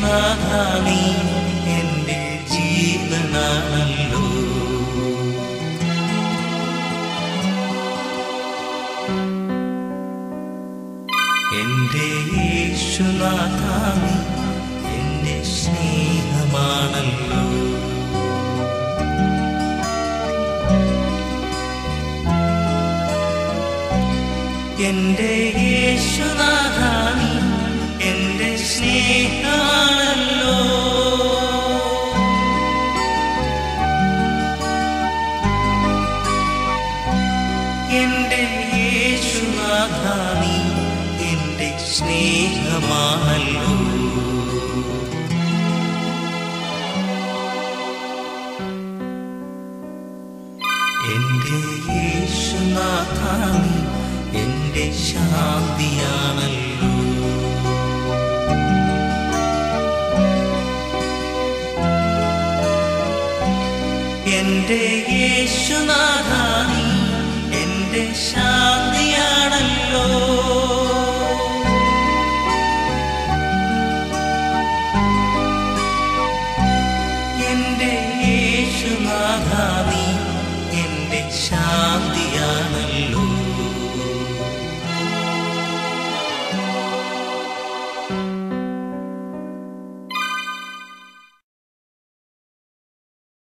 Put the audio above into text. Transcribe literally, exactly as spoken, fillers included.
യേശുനാഥാ നീ എൻ്റെ ജീവനാണല്ലോ. എൻ്റെ യേശുനാഥാ നീ എൻ്റെ സ്നേഹമാണല്ലോ. എൻ്റെ യേശുനാഥാ നീ എൻ്റെ സ്നേഹമാണല്ലോ. എൻ്റെ യേശുനാഥാ നീ എൻ്റെ സ്നേഹമാണല്ലോ. എൻ്റെ യേശുനാഥാ നീ എൻ്റെ ശാന്തിയാണല്ലോ. എൻ്റെ യേശുനാഥാ